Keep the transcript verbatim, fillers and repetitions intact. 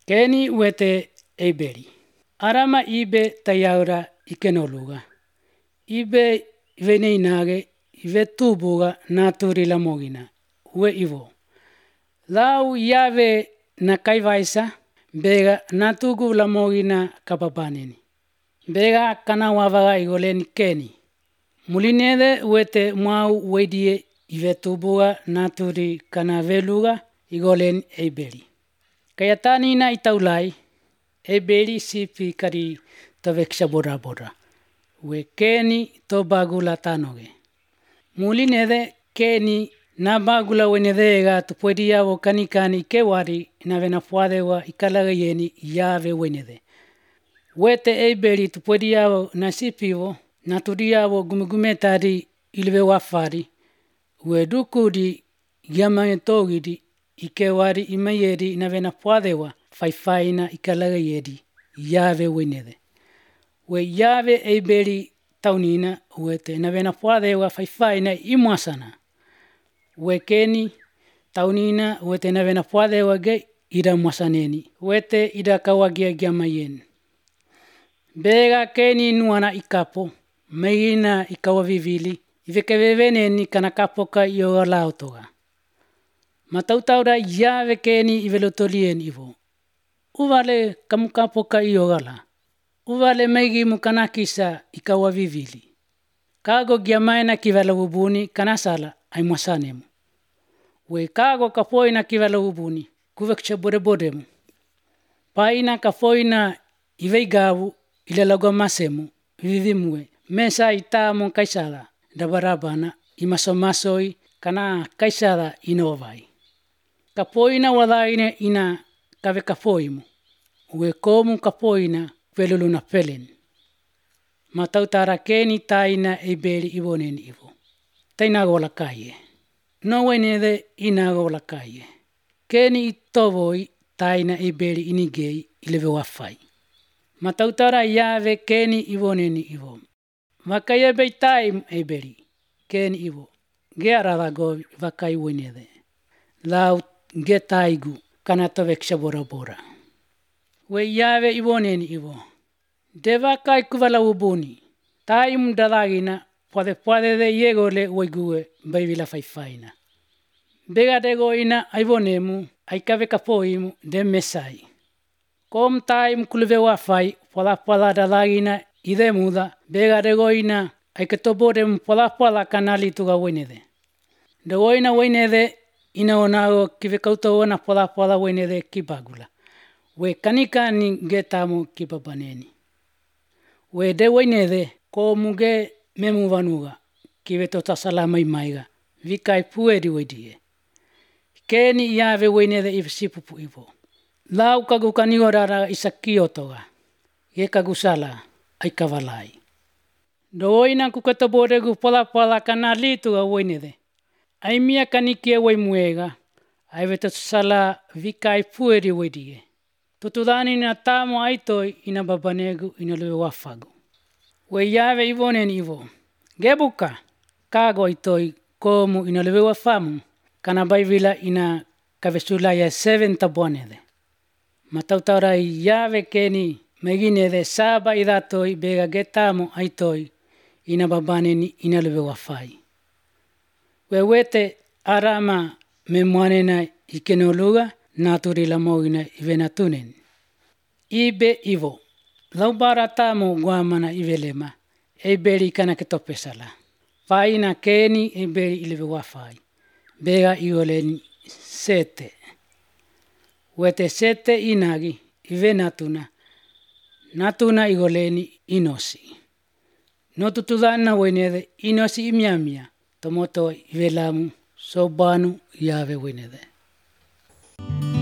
Keni uete Eberi. Arama ibe tayaura ikenoluga. Ibe vene inage ive tubuga naturi la mogina. Ue ivo. Lau yave na kaivaisa bega natugu la mogina kapapaneni. Bega kana wavaga igoleni keni. Mulinede uete mau wedie ive tubuga naturi kana veluga igoleni Eberi. Kayatani na itaulai Eberi sipi kari taveksa bora bora. We keni to bagula tanoge. Mulinede keni na bagula wenedega tupodia wo kanikani kewari na vena fuadewa ikalaga yeni yave wenede. Wete Eberi tupodia wo na sipivo na tudia wo gumegumetari ilve wafari. We dukudi yamayetogidi ikewari imayeri na vena fuadewa faifaina ikalaga yedi yave wenede. We yave Eberi taunina wete na vena fuadewa faifaina imuasana. We keni taunina wete na vena fuadewa ge ida muasaneni. Wete ida kawagia giamayeni. Bega keni nuana ikapo. Meina ikawavivili. Ivekeveveneni kana kapoka ioga lautoga. Matautaura yave keni ivelotolien ivo. Uvale kamukapoka iogala. Uvale megi mukanakisa ikawavivili. Kago giamaina kivala ubuni kanasala ay muasanemu. We kago kafoina kivala ubuni kuvekcha bore boremu. Paina kafoina iveigavu ilalago masemu vivimue. Mesa itamu kaisala dabarabana imasomasoi kana kaisala inovai. Kafoina wadaine ina kave kafoimu. We komu kafoina veluluna pelen. Matautara keni taina Eberi ivoneni ivo. Taina gola kaye. No wenede ina gola kaye. Keni itovoi taina Eberi inigei ileve wafai. Matautara yave keni ivoneni ivo. Vakaye beitai Eberi. Keni ivo. Gearada go vakai wenede. Lau getaigu kanataveksa bora bora. We yave ivoneni ivo. Deva kai kuvala ubuni. Taim dalagina pode pode de yegole wegue baivila faifaina. Bega dego ina aivonemu aikave kapoimu de mesai. Kom taim kulve wafai pola pola dalagina ide muda bega dego ina aiketoborem pola pola kanali tuga wenede. Dego ina wenede ina onago kive kauto ona pola pola wenede kibagula. We kanika ni getamu kipapaneni. We de wenede ko muge memu vanuga kive tota salama imaiga vikai pueri wedie. Keni yave wenede ifsipupu ivo. Lau kagu kanigorara isakiotoga. Ye kagu sala aikavalai. Doina kukataboregu pola pola kanali tuga wenede. Aimia kanikie wemuega. Aiveto sala vikai pueri wedie. Tutudani na tamo aitoi ina babanegu ina lewe wafagu. We yave ivoneni ivo. Gebuka kago aitoi komu ina lewe wafamu. Kana baivila ina kavesulaya seven tabonede. Matautaura yave keni meginede saba idatoi bega getamo aitoi ina babaneni ina lewe wafai. We wete arama memuanena ikenoluga naturi la mogina ivenatunen. Ibe ivo. Lau baratamo guamana ivelema. Eberi kana ketopesala. Faina keni Eberi ileve wafai. Bega ioleni sete. Wete sete inagi ivenatuna. Natuna igoleni inosi. Notutudana wenede inosi imiamia. Tomoto ivelamu sobanu yave wenede.